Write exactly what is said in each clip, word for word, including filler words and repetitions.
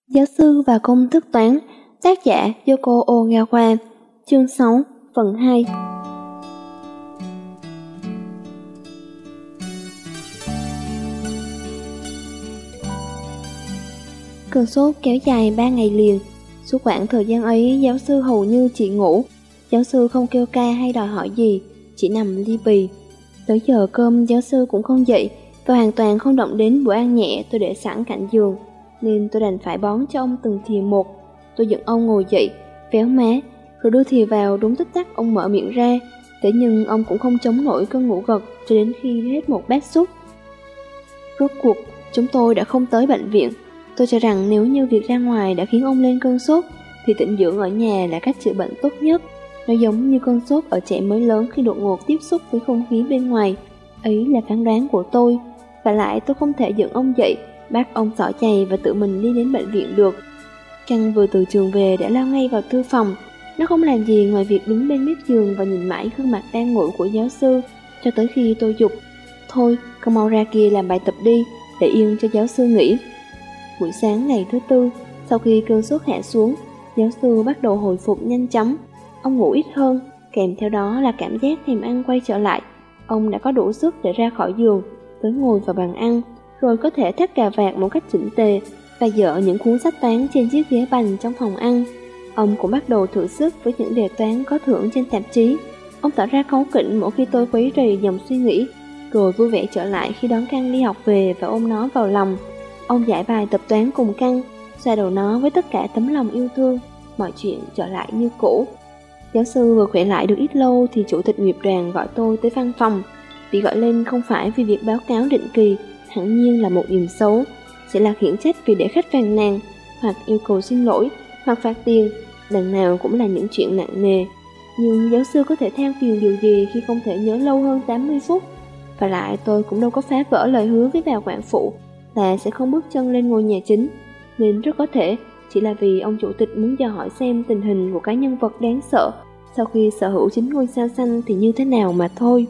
Giáo sư và công thức toán, tác giả Yoko Ogawa, chương sáu, phần hai. Cơn sốt kéo dài ba ngày liền. Suốt khoảng thời gian ấy, giáo sư hầu như chỉ ngủ. Giáo sư không kêu ca hay đòi hỏi gì, chỉ nằm li bì. Tới giờ cơm, giáo sư cũng không dậy và hoàn toàn không động đến bữa ăn nhẹ tôi để sẵn cạnh giường, nên tôi đành phải bón cho ông từng thìa một. Tôi dẫn ông ngồi dậy, véo má, rồi đưa thìa vào. Đúng tích tắc ông mở miệng ra, thế nhưng ông cũng không chống nổi cơn ngủ gật cho đến khi hết một bát súp. Rốt cuộc, chúng tôi đã không tới bệnh viện. Tôi cho rằng nếu như việc ra ngoài đã khiến ông lên cơn sốt, thì tĩnh dưỡng ở nhà là cách chữa bệnh tốt nhất. Nó giống như cơn sốt ở trẻ mới lớn khi đột ngột tiếp xúc với không khí bên ngoài. Ấy là phán đoán của tôi. Và lại tôi không thể dẫn ông dậy, bắt ông xỏ giày và tự mình đi đến bệnh viện được. Trăng vừa từ trường về đã lao ngay vào thư phòng. Nó không làm gì ngoài việc đứng bên mép giường và nhìn mãi gương mặt đang ngủ của giáo sư, cho tới khi tôi giục: "Thôi, con mau ra kia làm bài tập đi, để yên cho giáo sư nghỉ." Buổi sáng ngày thứ tư, sau khi cơn sốt hạ xuống, giáo sư bắt đầu hồi phục nhanh chóng. Ông ngủ ít hơn, kèm theo đó là cảm giác thèm ăn quay trở lại. Ông đã có đủ sức để ra khỏi giường, tới ngồi vào bàn ăn, rồi có thể thắt cà vạt một cách chỉnh tề và dỡ những cuốn sách toán trên chiếc ghế bành trong phòng ăn. Ông cũng bắt đầu thử sức với những đề toán có thưởng trên tạp chí. Ông tỏ ra cáu kỉnh mỗi khi tôi quấy rầy dòng suy nghĩ, rồi vui vẻ trở lại khi đón Căng đi học về và ôm nó vào lòng. Ông giải bài tập toán cùng Căng, xoa đầu nó với tất cả tấm lòng yêu thương. Mọi chuyện trở lại như cũ. Giáo sư vừa khỏe lại được ít lâu thì chủ tịch nghiệp đoàn gọi tôi tới văn phòng. Bị gọi lên không phải vì việc báo cáo định kỳ, hẳn nhiên là một điểm xấu, sẽ là khiển trách vì để khách phàn nàn, hoặc yêu cầu xin lỗi, hoặc phạt tiền. Đằng nào cũng là những chuyện nặng nề. Nhưng giáo sư có thể than phiền điều gì khi không thể nhớ lâu hơn tám mươi phút? Và lại tôi cũng đâu có phá vỡ lời hứa với bà quản phụ là sẽ không bước chân lên ngôi nhà chính, nên rất có thể chỉ là vì ông chủ tịch muốn dò hỏi xem tình hình của cái nhân vật đáng sợ sau khi sở hữu chính ngôi sao xanh thì như thế nào mà thôi.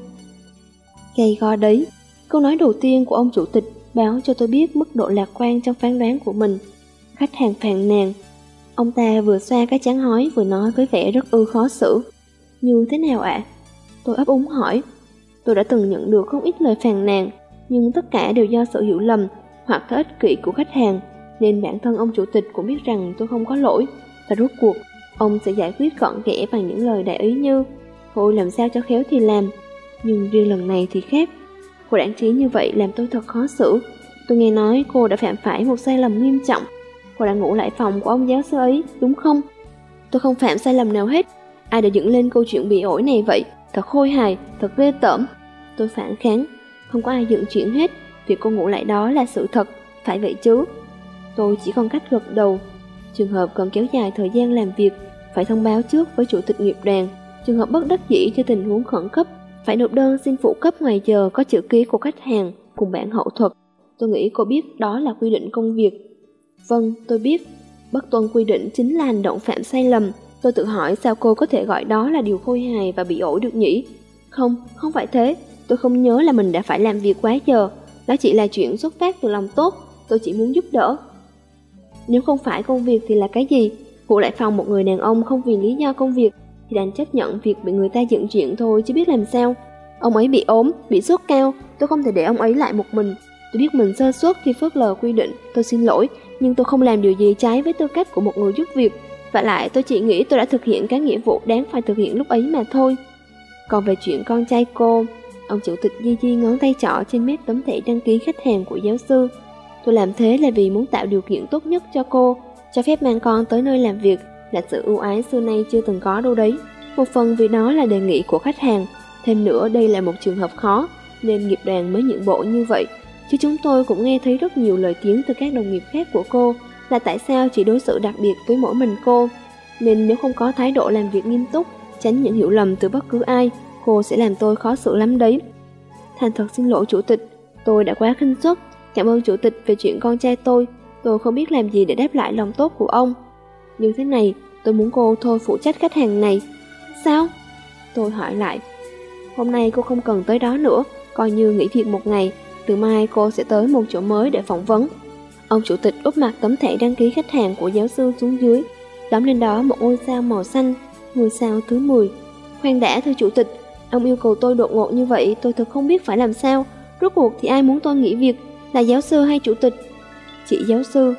Gay go đấy, câu nói đầu tiên của ông chủ tịch báo cho tôi biết mức độ lạc quan trong phán đoán của mình. Khách hàng phàn nàn. Ông ta vừa xoa cái trán hói vừa nói với vẻ rất ư khó xử. Như thế nào ạ? Tôi ấp úng hỏi. Tôi đã từng nhận được không ít lời phàn nàn, nhưng tất cả đều do sự hiểu lầm hoặc thái ích kỷ của khách hàng, nên bản thân ông chủ tịch cũng biết rằng tôi không có lỗi. Và rốt cuộc, ông sẽ giải quyết gọn ghẽ bằng những lời đại ý như: "Thôi làm sao cho khéo thì làm." Nhưng riêng lần này thì khác. Cô đảng trí như vậy làm tôi thật khó xử. Tôi nghe nói cô đã phạm phải một sai lầm nghiêm trọng. Cô đã ngủ lại phòng của ông giáo sư ấy, đúng không? Tôi không phạm sai lầm nào hết. Ai đã dựng lên câu chuyện bị ổi này vậy? Thật khôi hài, thật ghê tởm. Tôi phản kháng. Không có ai dựng chuyện hết. Việc cô ngủ lại đó là sự thật, phải vậy chứ? Tôi chỉ còn cách gật đầu. Trường hợp cần kéo dài thời gian làm việc, phải thông báo trước với chủ tịch nghiệp đoàn. Trường hợp bất đắc dĩ cho tình huống khẩn cấp, phải nộp đơn xin phụ cấp ngoài giờ có chữ ký của khách hàng cùng bản hậu thuật. Tôi nghĩ cô biết đó là quy định công việc. Vâng, tôi biết. Bất tuân quy định chính là hành động phạm sai lầm. Tôi tự hỏi sao cô có thể gọi đó là điều khôi hài và bị ổi được nhỉ? Không, không phải thế. Tôi không nhớ là mình đã phải làm việc quá giờ. Đó chỉ là chuyện xuất phát từ lòng tốt. Tôi chỉ muốn giúp đỡ. Nếu không phải công việc thì là cái gì? Ngủ lại phòng một người đàn ông không vì lý do công việc thì đành chấp nhận việc bị người ta dựng chuyện thôi chứ biết làm sao. Ông ấy bị ốm, bị sốt cao, tôi không thể để ông ấy lại một mình. Tôi biết mình sơ suất khi phớt lờ quy định, tôi xin lỗi, nhưng tôi không làm điều gì trái với tư cách của một người giúp việc. Và lại tôi chỉ nghĩ tôi đã thực hiện cái nghĩa vụ đáng phải thực hiện lúc ấy mà thôi. Còn về chuyện con trai cô, ông chủ tịch di di ngón tay trỏ trên mép tấm thẻ đăng ký khách hàng của giáo sư. Tôi làm thế là vì muốn tạo điều kiện tốt nhất cho cô, cho phép mang con tới nơi làm việc là sự ưu ái xưa nay chưa từng có đâu đấy. Một phần vì đó là đề nghị của khách hàng, thêm nữa đây là một trường hợp khó, nên nghiệp đoàn mới nhượng bộ như vậy. Chứ chúng tôi cũng nghe thấy rất nhiều lời tiếng từ các đồng nghiệp khác của cô là tại sao chỉ đối xử đặc biệt với mỗi mình cô. Nên nếu không có thái độ làm việc nghiêm túc, tránh những hiểu lầm từ bất cứ ai, cô sẽ làm tôi khó xử lắm đấy. Thành thật xin lỗi chủ tịch, tôi đã quá khinh suất. Cảm ơn chủ tịch về chuyện con trai tôi. Tôi không biết làm gì để đáp lại lòng tốt của ông. Như thế này, tôi muốn cô thôi phụ trách khách hàng này. Sao? Tôi hỏi lại. Hôm nay cô không cần tới đó nữa, coi như nghỉ việc một ngày. Từ mai cô sẽ tới một chỗ mới để phỏng vấn. Ông chủ tịch úp mặt tấm thẻ đăng ký khách hàng của giáo sư xuống dưới, đóng lên đó một ngôi sao màu xanh, ngôi sao thứ mười. Khoan đã thưa chủ tịch, ông yêu cầu tôi đột ngột như vậy, tôi thật không biết phải làm sao. Rốt cuộc thì ai muốn tôi nghỉ việc, là giáo sư hay chủ tịch? Chị giáo sư.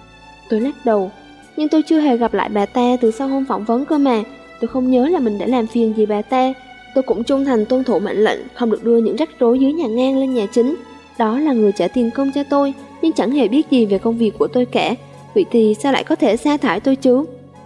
Tôi lắc đầu. Nhưng tôi chưa hề gặp lại bà ta từ sau hôm phỏng vấn cơ mà. Tôi không nhớ là mình đã làm phiền gì bà ta. Tôi cũng trung thành tuân thủ mệnh lệnh, không được đưa những rắc rối dưới nhà ngang lên nhà chính. Đó là người trả tiền công cho tôi, nhưng chẳng hề biết gì về công việc của tôi cả. Vậy thì sao lại có thể sa thải tôi chứ?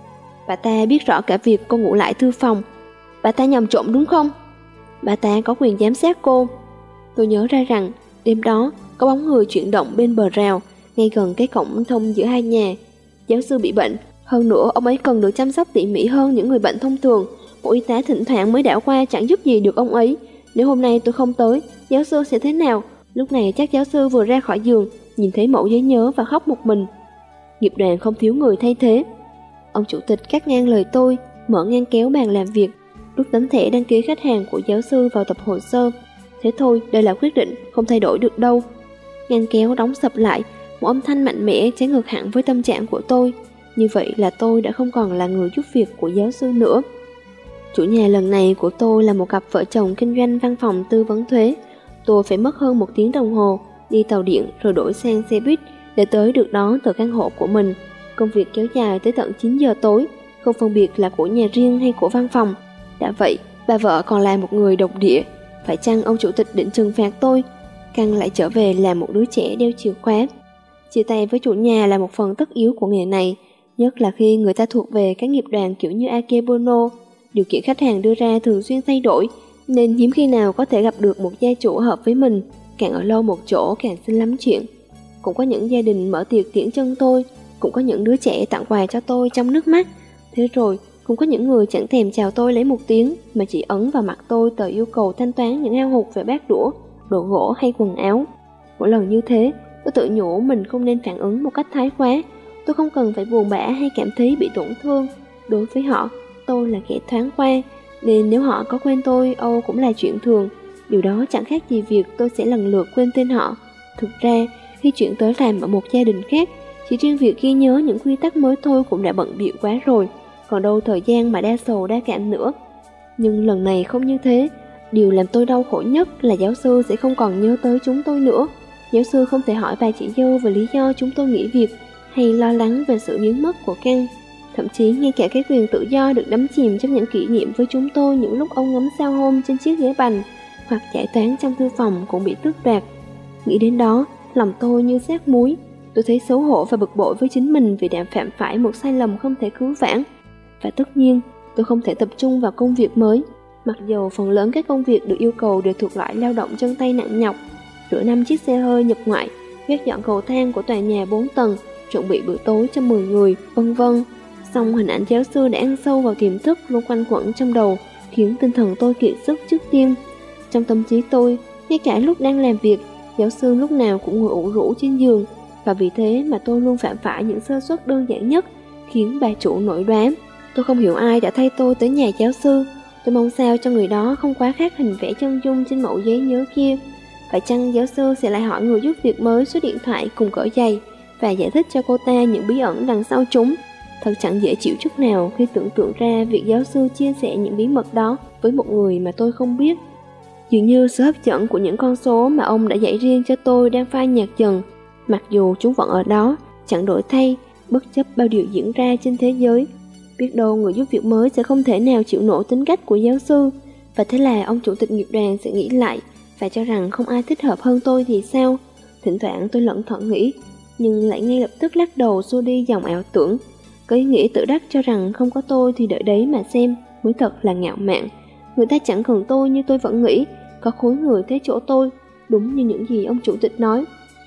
Bà ta biết rõ cả việc cô ngủ lại thư phòng. Bà ta nhầm trộm đúng không? Bà ta có quyền giám sát cô. Tôi nhớ ra rằng đêm đó có bóng người chuyển động bên bờ rào, ngay gần cái cổng thông giữa hai nhà. Giáo sư bị bệnh, hơn nữa ông ấy cần được chăm sóc tỉ mỉ hơn những người bệnh thông thường. Một y tá thỉnh thoảng mới đảo qua chẳng giúp gì được ông ấy. Nếu hôm nay tôi không tới, giáo sư sẽ thế nào? Lúc này chắc giáo sư vừa ra khỏi giường, nhìn thấy mẫu giấy nhớ và khóc một mình. Nghiệp đoàn không thiếu người thay thế. Ông chủ tịch cắt ngang lời tôi, mở ngăn kéo bàn làm việc, rút tấm thẻ đăng ký khách hàng của giáo sư vào tập hồ sơ. Thế thôi, đây là quyết định, không thay đổi được đâu. Ngăn kéo đóng sập lại, một âm thanh mạnh mẽ trái ngược hẳn với tâm trạng của tôi. Như vậy là tôi đã không còn là người giúp việc của giáo sư nữa. Chủ nhà lần này của tôi là một cặp vợ chồng kinh doanh văn phòng tư vấn thuế. Tôi phải mất hơn một tiếng đồng hồ đi tàu điện rồi đổi sang xe buýt để tới được đó từ căn hộ của mình. Công việc kéo dài tới tận chín giờ tối, không phân biệt là của nhà riêng hay của văn phòng. Đã vậy, bà vợ còn là một người độc địa. Phải chăng ông chủ tịch định trừng phạt tôi? Căng lại trở về là một đứa trẻ đeo chìa khóa. Chia tay với chủ nhà là một phần tất yếu của nghề này, nhất là khi người ta thuộc về các nghiệp đoàn kiểu như Akebono. Điều kiện khách hàng đưa ra thường xuyên thay đổi, nên hiếm khi nào có thể gặp được một gia chủ hợp với mình. Càng ở lâu một chỗ càng xin lắm chuyện. Cũng có những gia đình mở tiệc tiễn chân tôi, cũng có những đứa trẻ tặng quà cho tôi trong nước mắt. Thế rồi cũng có những người chẳng thèm chào tôi lấy một tiếng, mà chỉ ấn vào mặt tôi tờ yêu cầu thanh toán những hao hụt về bát đũa, đồ gỗ hay quần áo. Mỗi lần như thế, tôi tự nhủ mình không nên phản ứng một cách thái quá. Tôi không cần phải buồn bã hay cảm thấy bị tổn thương. Đối với họ, tôi là kẻ thoáng qua, nên nếu họ có quên tôi, âu cũng là chuyện thường. Điều đó chẳng khác gì việc tôi sẽ lần lượt quên tên họ. Thực ra, khi chuyển tới làm ở một gia đình khác, chỉ riêng việc ghi nhớ những quy tắc mới thôi cũng đã bận bịu quá rồi, còn đâu thời gian mà đa sầu đa cảm nữa. Nhưng lần này không như thế. Điều làm tôi đau khổ nhất là giáo sư sẽ không còn nhớ tới chúng tôi nữa. Giáo sư không thể hỏi bà chị dâu về lý do chúng tôi nghỉ việc, hay lo lắng về sự biến mất của Căn. Thậm chí ngay cả cái quyền tự do được đắm chìm trong những kỷ niệm với chúng tôi những lúc ông ngắm sao hôm trên chiếc ghế bành hoặc giải toán trong thư phòng cũng bị tước đoạt. Nghĩ đến đó, lòng tôi như xác muối. Tôi thấy xấu hổ và bực bội với chính mình vì đã phạm phải một sai lầm không thể cứu vãn. Và tất nhiên, tôi không thể tập trung vào công việc mới, mặc dầu phần lớn các công việc được yêu cầu đều thuộc loại lao động chân tay nặng nhọc. Rửa năm chiếc xe hơi nhập ngoại, quét dọn cầu thang của tòa nhà bốn tầng, chuẩn bị bữa tối cho mười người, vân vân. Song hình ảnh giáo sư đã ăn sâu vào tiềm thức luôn quanh quẩn trong đầu, khiến tinh thần tôi kiệt sức trước tiên. Trong tâm trí tôi, ngay cả lúc đang làm việc, giáo sư lúc nào cũng ngồi ủ rũ trên giường, và vì thế mà tôi luôn phạm phải những sơ suất đơn giản nhất, khiến bà chủ nổi đoán. Tôi không hiểu ai đã thay tôi tới nhà giáo sư. Tôi mong sao cho người đó không quá khác hình vẽ chân dung trên mẫu giấy nhớ kia. Phải chăng giáo sư sẽ lại hỏi người giúp việc mới số điện thoại cùng cỡ giày và giải thích cho cô ta những bí ẩn đằng sau chúng? Thật chẳng dễ chịu chút nào khi tưởng tượng ra việc giáo sư chia sẻ những bí mật đó với một người mà tôi không biết. Dường như sự hấp dẫn của những con số mà ông đã dạy riêng cho tôi đang phai nhạt dần, mặc dù chúng vẫn ở đó, chẳng đổi thay, bất chấp bao điều diễn ra trên thế giới. Biết đâu người giúp việc mới sẽ không thể nào chịu nổi tính cách của giáo sư, và thế là ông chủ tịch nghiệp đoàn sẽ nghĩ lại và cho rằng không ai thích hợp hơn tôi thì sao? Thỉnh thoảng tôi lẩn thận nghĩ, nhưng lại ngay lập tức lắc đầu xua đi dòng ảo tưởng. Có ý nghĩ tự đắc cho rằng không có tôi thì đợi đấy mà xem, mới thật là ngạo mạn. Người ta chẳng cần tôi như tôi vẫn nghĩ, có khối người thế chỗ tôi, đúng như những gì ông chủ tịch nói.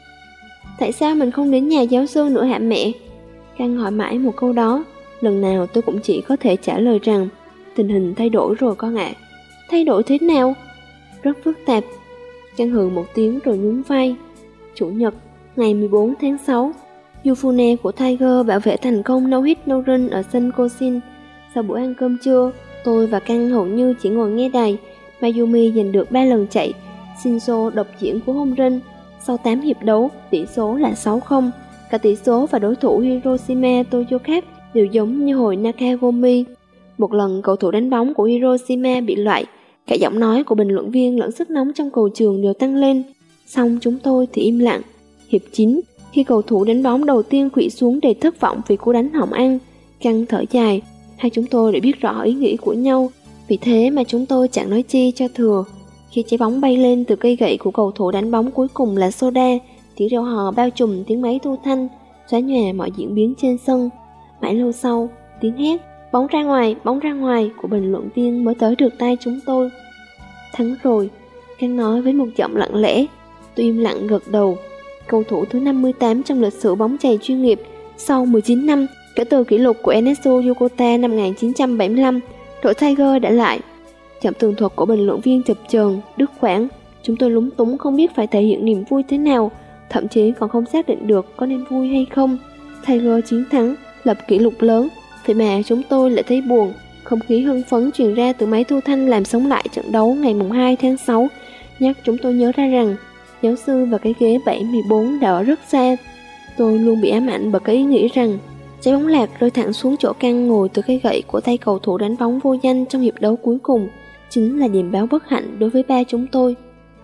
Tại sao mình không đến nhà giáo sư nữa hả mẹ? Căn hỏi mãi một câu đó, lần nào tôi cũng chỉ có thể trả lời rằng tình hình thay đổi rồi con ạ. À. Thay đổi thế nào? Rất phức tạp. Căn hừ một tiếng rồi nhún vai. Chủ nhật, ngày mười bốn tháng sáu, Yufune của Tiger bảo vệ thành công no hit no run ở sân Koshin. Sau bữa ăn cơm trưa, tôi và Căn hầu như chỉ ngồi nghe đài. Mayumi giành được ba lần chạy, Shinzo độc diễn của home run. Sau tám hiệp đấu, tỷ số là sáu không. Cả tỷ số và đối thủ Hiroshima Toyokabe đều giống như hồi Nakagomi. Một lần cầu thủ đánh bóng của Hiroshima bị loại, cả giọng nói của bình luận viên lẫn sức nóng trong cầu trường đều tăng lên. Xong chúng tôi thì im lặng. Hiệp chín, khi cầu thủ đánh bóng đầu tiên khuỵu xuống đầy thất vọng vì cú đánh hỏng ăn, căng thở dài, hai chúng tôi đã biết rõ ý nghĩ của nhau, vì thế mà chúng tôi chẳng nói chi cho thừa. Khi trái bóng bay lên từ cây gậy của cầu thủ đánh bóng cuối cùng là Soda, tiếng reo hò bao trùm tiếng máy thu thanh, xóa nhòa mọi diễn biến trên sân. Mãi lâu sau, tiếng hét "Bóng ra ngoài, bóng ra ngoài" của bình luận viên mới tới được tai chúng tôi. Thắng rồi, Căng nói với một giọng lặng lẽ. Tôi im lặng gật đầu. Cầu thủ thứ năm mươi tám trong lịch sử bóng chày chuyên nghiệp, sau mười chín năm kể từ kỷ lục của Ernesto Yokota năm một nghìn chín trăm bảy mươi lăm, đội Tiger đã lại. Giọng tường thuật của bình luận viên chập chờn, đứt quãng. Chúng tôi lúng túng không biết phải thể hiện niềm vui thế nào, thậm chí còn không xác định được có nên vui hay không. Tiger chiến thắng, lập kỷ lục lớn, vậy mà chúng tôi lại thấy buồn. Không khí hưng phấn truyền ra từ máy thu thanh làm sống lại trận đấu ngày hai tháng sáu, nhắc chúng tôi nhớ ra rằng giáo sư và cái ghế bảy mươi bốn đã ở rất xa. Tôi luôn bị ám ảnh bởi cái ý nghĩ rằng trái bóng lạc rơi thẳng xuống chỗ Căng ngồi từ cây gậy của tay cầu thủ đánh bóng vô danh trong hiệp đấu cuối cùng chính là điềm báo bất hạnh đối với ba chúng tôi.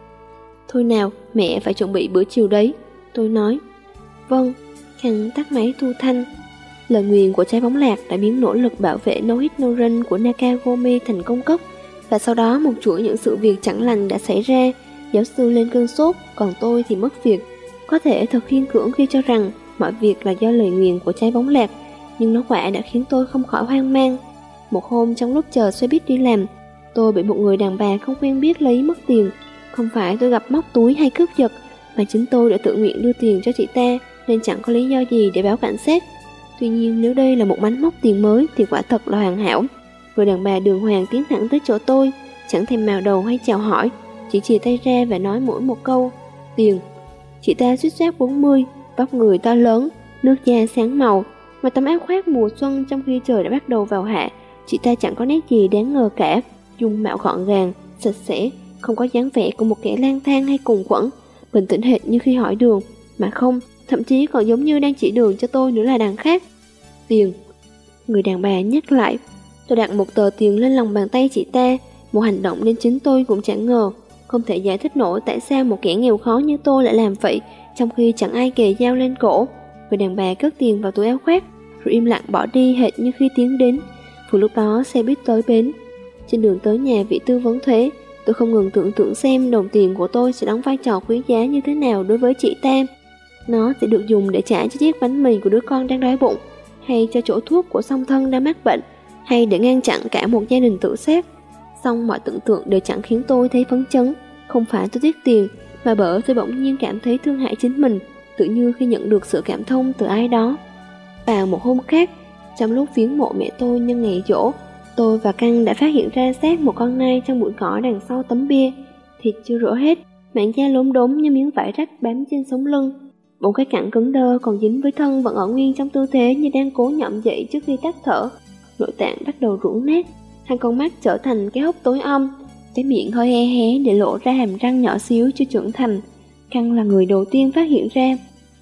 Thôi nào, mẹ phải chuẩn bị bữa chiều đấy, tôi nói. Vâng, Căng tắt máy thu thanh. Lời nguyền của trái bóng lạc đã biến nỗ lực bảo vệ no hit no run của Nakagomi thành công cốc, và sau đó một chuỗi những sự việc chẳng lành đã xảy ra. Giáo sư lên cơn sốt, còn tôi thì mất việc. Có thể thật khiên cưỡng khi cho rằng mọi việc là do lời nguyền của trái bóng lạc, nhưng nó quả đã khiến tôi không khỏi hoang mang. Một hôm trong lúc chờ xe buýt đi làm, tôi bị một người đàn bà không quen biết lấy mất tiền. Không phải tôi gặp móc túi hay cướp giật, mà chính tôi đã tự nguyện đưa tiền cho chị ta, nên chẳng có lý do gì để báo cảnh sát. Tuy nhiên nếu đây là một máy móc tiền mới thì quả thật là hoàn hảo. Người đàn bà đường hoàng tiến thẳng tới chỗ tôi, chẳng thèm mào đầu hay chào hỏi, chỉ chìa tay ra và nói mỗi một câu: tiền. Chị ta suýt soát bốn mươi, vóc người to lớn, nước da sáng màu, và tấm áo khoác mùa xuân trong khi trời đã bắt đầu vào hạ. Chị ta chẳng có nét gì đáng ngờ cả, dung mạo gọn gàng, sạch sẽ, không có dáng vẻ của một kẻ lang thang hay cùng quẫn, bình tĩnh hệt như khi hỏi đường, mà không, thậm chí còn giống như đang chỉ đường cho tôi nữa là đằng khác. Tiền. Người đàn bà nhắc lại. Tôi đặt một tờ tiền lên lòng bàn tay chị ta, một hành động nên chính tôi cũng chẳng ngờ. Không thể giải thích nổi tại sao một kẻ nghèo khó như tôi lại làm vậy, trong khi chẳng ai kề dao lên cổ. Người đàn bà cất tiền vào túi áo khoác, rồi im lặng bỏ đi hệt như khi tiến đến. Vừa lúc đó xe buýt tới bến. Trên đường tới nhà vị tư vấn thuế, tôi không ngừng tưởng tượng xem đồng tiền của tôi sẽ đóng vai trò quý giá như thế nào đối với chị ta. Nó sẽ được dùng để trả cho chiếc bánh mì của đứa con đang đói bụng, hay cho chỗ thuốc của song thân đang mắc bệnh, hay để ngăn chặn cả một gia đình tự sát. Song mọi tưởng tượng đều chẳng khiến tôi thấy phấn chấn. Không phải tôi tiếc tiền, mà bởi tôi bỗng nhiên cảm thấy thương hại chính mình, tự như khi nhận được sự cảm thông từ ai đó. Vào một hôm khác, trong lúc viếng mộ mẹ tôi nhân ngày giỗ, tôi và Căng đã phát hiện ra xác một con nai trong bụi cỏ đằng sau tấm bia. Thịt chưa rửa hết, mảng da lốm đốm như miếng vải rách bám trên sống lưng. Bốn cái cẳng cứng đơ còn dính với thân vẫn ở nguyên trong tư thế như đang cố nhậm dậy trước khi tắt thở. Nội tạng bắt đầu rũ nát, hai con mắt trở thành cái hốc tối om, cái miệng hơi hé hé để lộ ra hàm răng nhỏ xíu chưa trưởng thành. Căng là người đầu tiên phát hiện ra.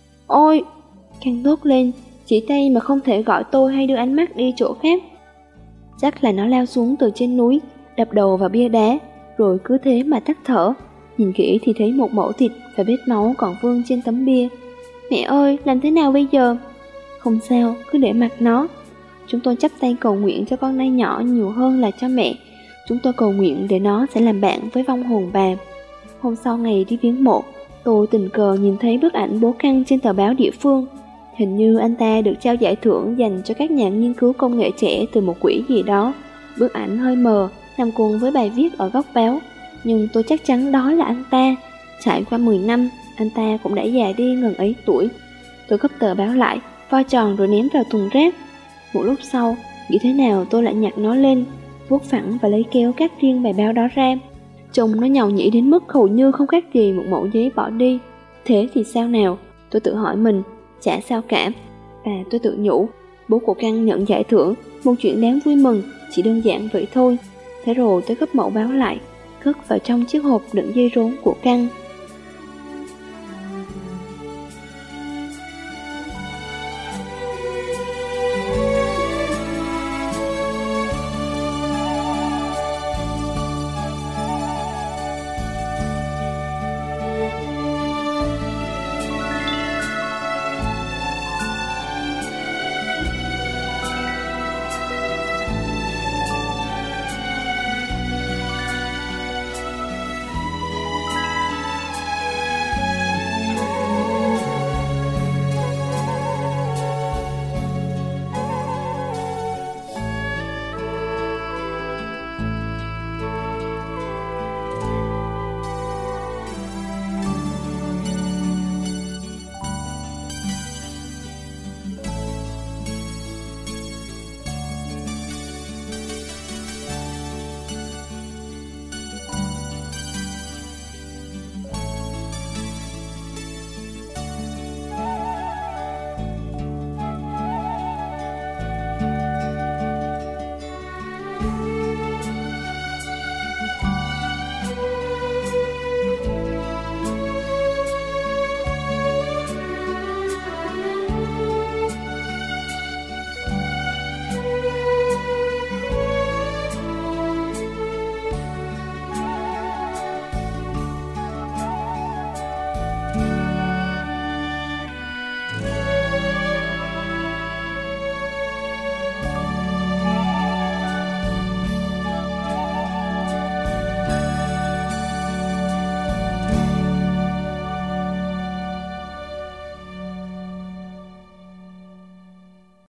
Ôi! Căng thốt lên, chỉ tay mà không thể gọi tôi hay đưa ánh mắt đi chỗ khác. Chắc là nó lao xuống từ trên núi, đập đầu vào bia đá, rồi cứ thế mà tắt thở. Nhìn kỹ thì thấy một mẩu thịt và vết máu còn vương trên tấm bia. Mẹ ơi, làm thế nào bây giờ? Không sao, cứ để mặc nó. Chúng tôi chắp tay cầu nguyện cho con nai nhỏ nhiều hơn là cho mẹ. Chúng tôi cầu nguyện để nó sẽ làm bạn với vong hồn bà. Hôm sau ngày đi viếng mộ, tôi tình cờ nhìn thấy bức ảnh bố Căng trên tờ báo địa phương. Hình như anh ta được trao giải thưởng dành cho các nhà nghiên cứu công nghệ trẻ từ một quỹ gì đó. Bức ảnh hơi mờ, nằm cùng với bài viết ở góc báo, nhưng tôi chắc chắn đó là anh ta. Trải qua mười năm, anh ta cũng đã già đi ngần ấy tuổi. Tôi gấp tờ báo lại, vo tròn rồi ném vào thùng rác. Một lúc sau, nghĩ thế nào tôi lại nhặt nó lên, vuốt phẳng và lấy kéo cắt riêng bài báo đó ra. Trông nó nhàu nhĩ đến mức hầu như không khác gì một mẩu giấy bỏ đi. Thế thì sao nào? Tôi tự hỏi mình. Chả sao cả. Và tôi tự nhủ, bố của Căng nhận giải thưởng, một chuyện đáng vui mừng, chỉ đơn giản vậy thôi. Thế rồi tôi gấp mẩu báo lại, cất vào trong chiếc hộp đựng dây rốn của Căng.